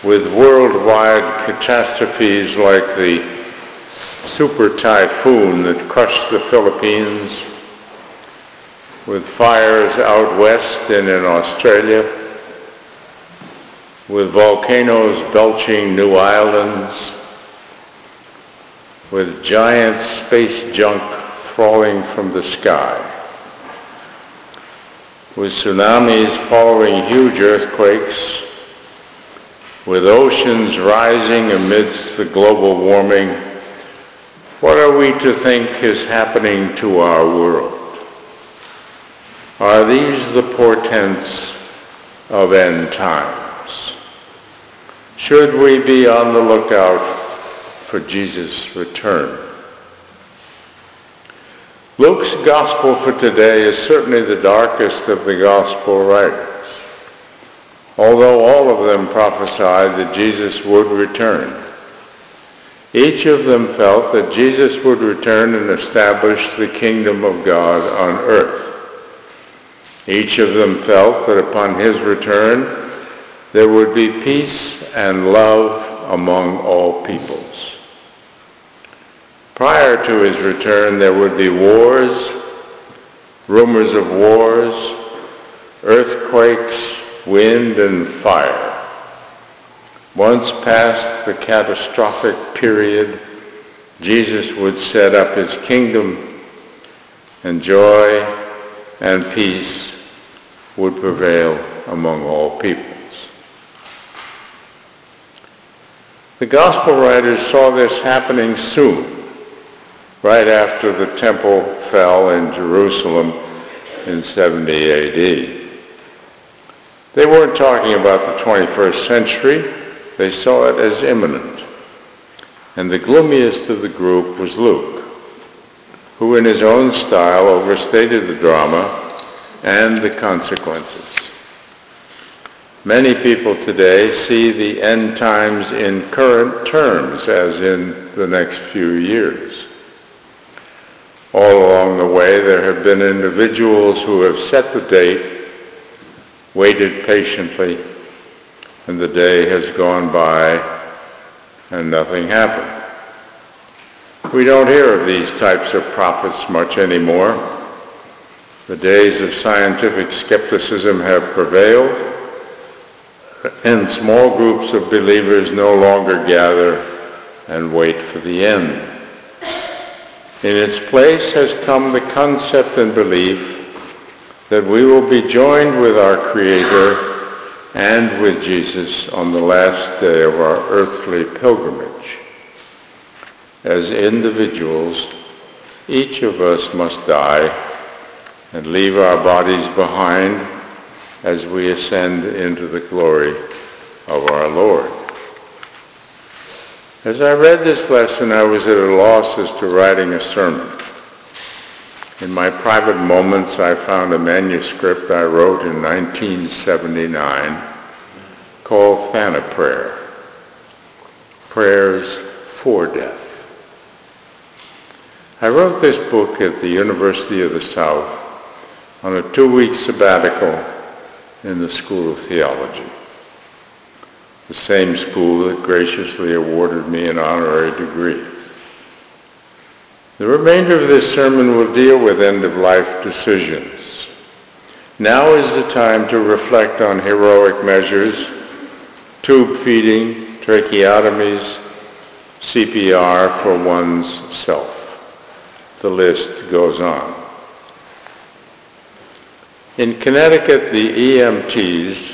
with worldwide catastrophes like the super typhoon that crushed the Philippines, with fires out west and in Australia, with volcanoes belching new islands, with giant space junk falling from the sky, with tsunamis following huge earthquakes, with oceans rising amidst the global warming. What are we to think is happening to our world? Are these the portents of end times? Should we be on the lookout for Jesus' return? Luke's gospel for today is certainly the darkest of the gospel writers, although all of them prophesied that Jesus would return. Each of them felt that Jesus would return and establish the kingdom of God on earth. Each of them felt that upon his return, there would be peace and love among all peoples. Prior to his return, there would be wars, rumors of wars, earthquakes, wind, and fire. Once past the catastrophic period, Jesus would set up his kingdom, and joy and peace would prevail among all peoples. The gospel writers saw this happening soon, right after the temple fell in Jerusalem in 70 AD. They weren't talking about the 21st century. They saw it as imminent. And the gloomiest of the group was Luke, who in his own style overstated the drama and the consequences. Many people today see the end times in current terms, as in the next few years. All along the way, there have been individuals who have set the date, waited patiently, and the day has gone by and nothing happened. We don't hear of these types of prophets much anymore. The days of scientific skepticism have prevailed, and small groups of believers no longer gather and wait for the end. In its place has come the concept and belief that we will be joined with our Creator and with Jesus on the last day of our earthly pilgrimage. As individuals, each of us must die and leave our bodies behind as we ascend into the glory of our Lord. As I read this lesson, I was at a loss as to writing a sermon. In my private moments, I found a manuscript I wrote in 1979 called Thana Prayer, Prayers for Death. I wrote this book at the University of the South on a 2-week sabbatical in the School of Theology, the same school that graciously awarded me an honorary degree. The remainder of this sermon will deal with end-of-life decisions. Now is the time to reflect on heroic measures, tube feeding, tracheotomies, CPR for one's self. The list goes on. In Connecticut, the EMTs,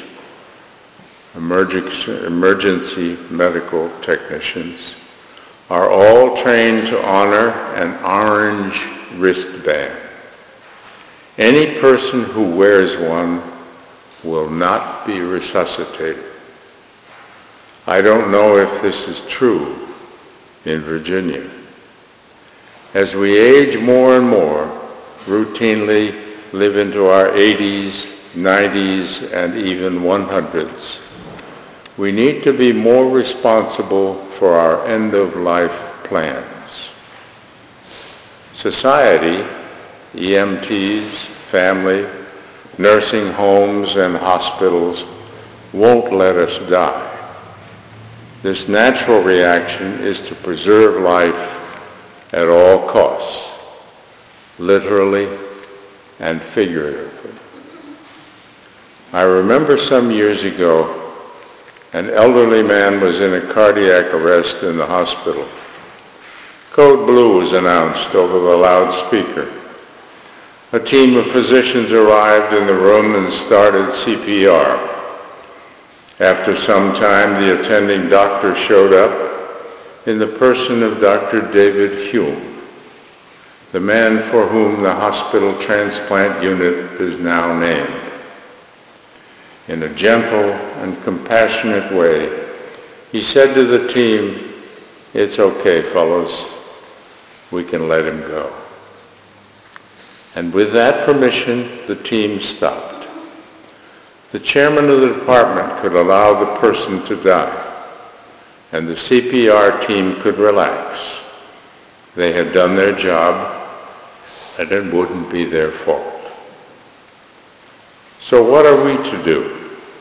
emergency medical technicians, are all trained to honor an orange wristband. Any person who wears one will not be resuscitated. I don't know if this is true in Virginia. As we age more and more, routinely live into our 80s, 90s, and even 100s, we need to be more responsible for our end-of-life plans. Society, EMTs, family, nursing homes, and hospitals won't let us die. This natural reaction is to preserve life at all costs, literally and figuratively. I remember some years ago, an elderly man was in a cardiac arrest in the hospital. Code Blue was announced over the loudspeaker. A team of physicians arrived in the room and started CPR. After some time, the attending doctor showed up in the person of Dr. David Hume, the man for whom the hospital transplant unit is now named. In a gentle and compassionate way, he said to the team, "It's okay, fellows. We can let him go." And with that permission, the team stopped. The chairman of the department could allow the person to die, and the CPR team could relax. They had done their job, and it wouldn't be their fault. So what are we to do?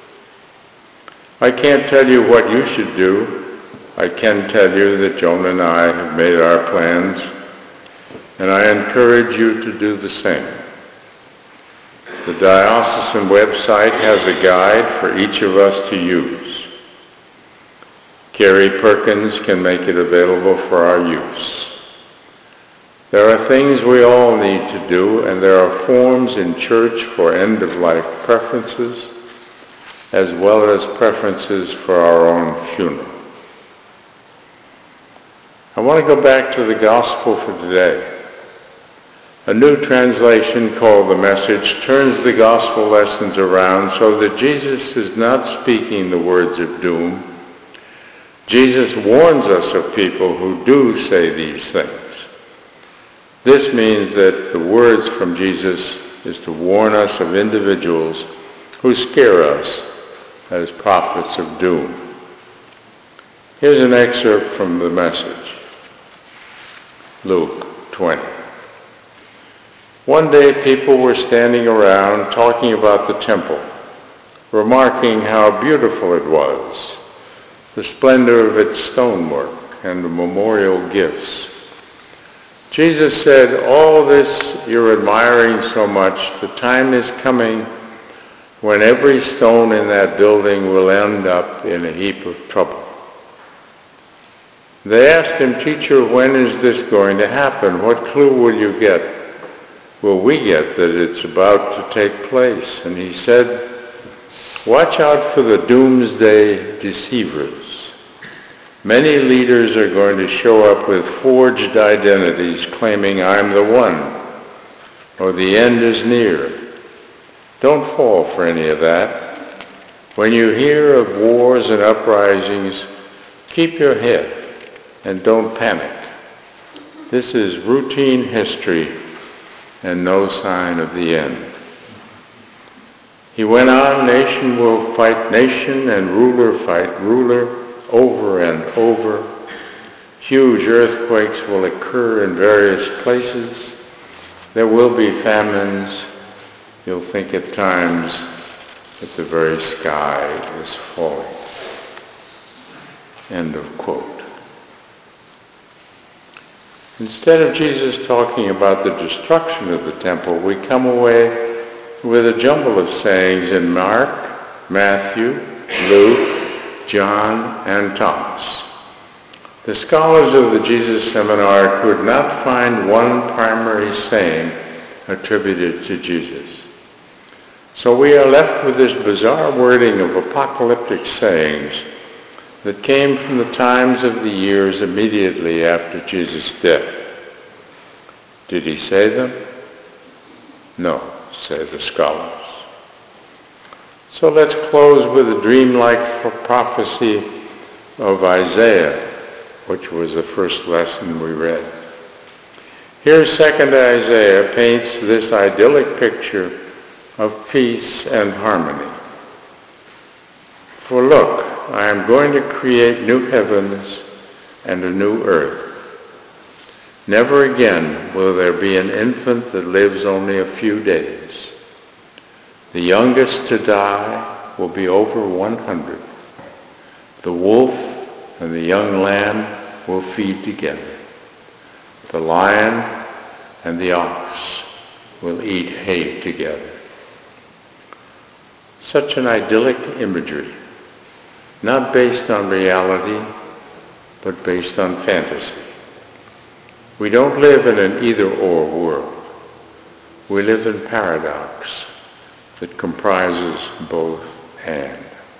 I can't tell you what you should do. I can tell you that Joan and I have made our plans, and I encourage you to do the same. The diocesan website has a guide for each of us to use. Carrie Perkins can make it available for our use. There are things we all need to do, and there are forms in church for end-of-life preferences, as well as preferences for our own funeral. I want to go back to the gospel for today. A new translation called The Message turns the gospel lessons around so that Jesus is not speaking the words of doom. Jesus warns us of people who do say these things. This means that the words from Jesus is to warn us of individuals who scare us as prophets of doom. Here's an excerpt from The Message. Luke 20. One day people were standing around talking about the temple, remarking how beautiful it was, the splendor of its stonework and the memorial gifts. Jesus said, "All this you're admiring so much, the time is coming when every stone in that building will end up in a heap of trouble." They asked him, "Teacher, when is this going to happen? What clue will we get that it's about to take place?" And he said, "Watch out for the doomsday deceivers. Many leaders are going to show up with forged identities claiming, 'I'm the one,' or 'the end is near.' Don't fall for any of that. When you hear of wars and uprisings, keep your head and don't panic. This is routine history and no sign of the end." He went on, "Nation will fight nation and ruler fight ruler over and over. Huge earthquakes will occur in various places. There will be famines. You'll think at times that the very sky is falling." End of quote. Instead of Jesus talking about the destruction of the temple, we come away with a jumble of sayings in Mark, Matthew, Luke, John, and Thomas. The scholars of the Jesus Seminar could not find one primary saying attributed to Jesus. So we are left with this bizarre wording of apocalyptic sayings that came from the times of the years immediately after Jesus' death. Did he say them? No, say the scholars. So let's close with a dreamlike prophecy of Isaiah, which was the first lesson we read. Here, second Isaiah paints this idyllic picture of peace and harmony. "For look, I am going to create new heavens and a new earth. Never again will there be an infant that lives only a few days. The youngest to die will be over 100. The wolf and the young lamb will feed together. The lion and the ox will eat hay together. Such an idyllic imagery, not based on reality, but based on fantasy. We don't live in an either-or world. We live in paradox that comprises both and.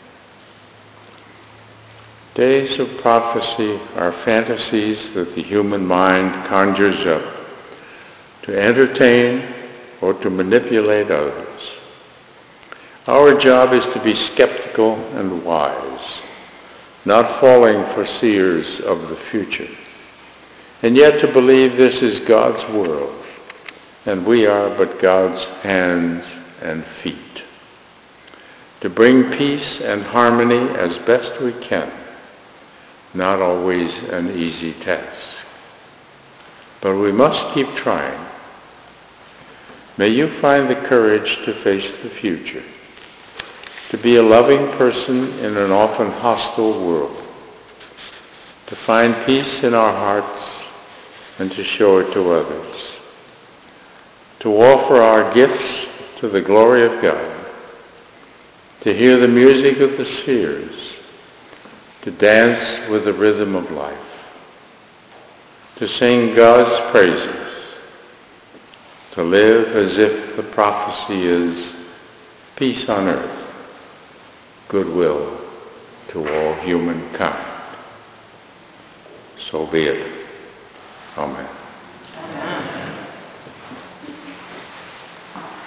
Days of prophecy are fantasies that the human mind conjures up to entertain or to manipulate others. Our job is to be skeptical and wise, not falling for seers of the future, and yet to believe this is God's world, and we are but God's hands and feet. To bring peace and harmony as best we can, not always an easy task. But we must keep trying. May you find the courage to face the future, to be a loving person in an often hostile world, to find peace in our hearts and to show it to others, to offer our gifts to the glory of God, to hear the music of the spheres, to dance with the rhythm of life, to sing God's praises, to live as if the prophecy is peace on earth, goodwill to all humankind. So be it. Amen.